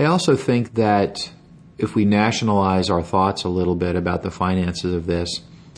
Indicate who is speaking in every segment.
Speaker 1: I also think that if we nationalize our thoughts a little bit about the finances of this,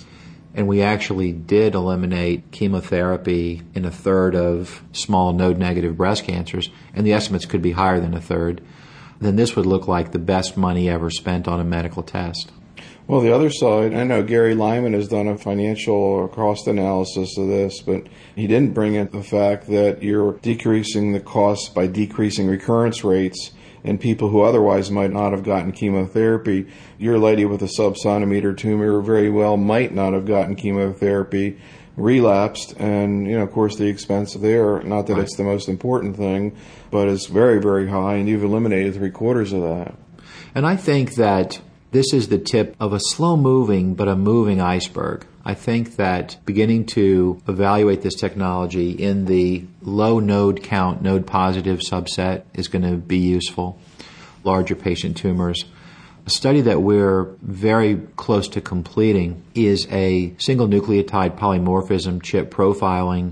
Speaker 1: and we actually did eliminate chemotherapy in a third of small node-negative breast cancers, and the estimates could be higher than a third, then this would look like the best money ever spent on a medical test.
Speaker 2: Well, the other side, I know Gary Lyman has done a financial cost analysis of this, but he didn't bring in the fact that you're decreasing the costs by decreasing recurrence rates in people who otherwise might not have gotten chemotherapy. Your lady with a sub-centimeter tumor very well might not have gotten chemotherapy, relapsed, and, of course, the expense there, not that it's the most important thing, but it's very, very high, and you've eliminated 3/4 of that.
Speaker 1: And I think that this is the tip of a slow-moving but a moving iceberg. I think that beginning to evaluate this technology in the low node count, node positive subset is going to be useful, larger patient tumors. A study that we're very close to completing is a single nucleotide polymorphism chip profiling,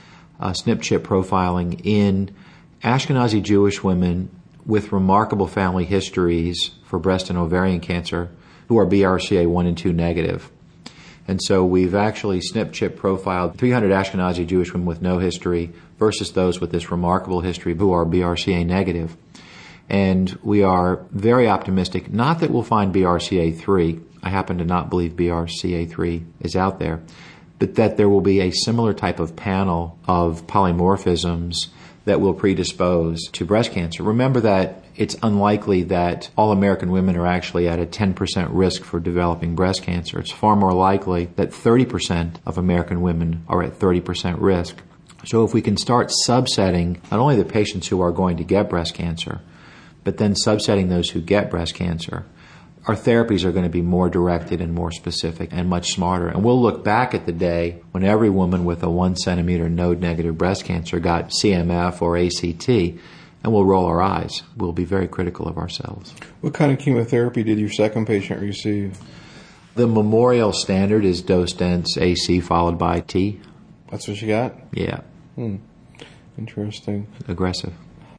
Speaker 1: SNP chip profiling in Ashkenazi Jewish women with remarkable family histories for breast and ovarian cancer who are BRCA1 and 2 negative. And so we've actually SNP chip profiled 300 Ashkenazi Jewish women with no history versus those with this remarkable history who are BRCA negative. And we are very optimistic, not that we'll find BRCA3, I happen to not believe BRCA3 is out there, but that there will be a similar type of panel of polymorphisms that will predispose to breast cancer. Remember that it's unlikely that all American women are actually at a 10% risk for developing breast cancer. It's far more likely that 30% of American women are at 30% risk. So if we can start subsetting not only the patients who are going to get breast cancer, but then subsetting those who get breast cancer, our therapies are going to be more directed and more specific and much smarter. And we'll look back at the day when every woman with a 1 centimeter node-negative breast cancer got CMF or ACT, and we'll roll our eyes. We'll be very critical of ourselves.
Speaker 2: What kind of chemotherapy did your second patient receive?
Speaker 1: The memorial standard is dose dense AC followed by T.
Speaker 2: That's what you got?
Speaker 1: Yeah.
Speaker 2: Interesting.
Speaker 1: Aggressive.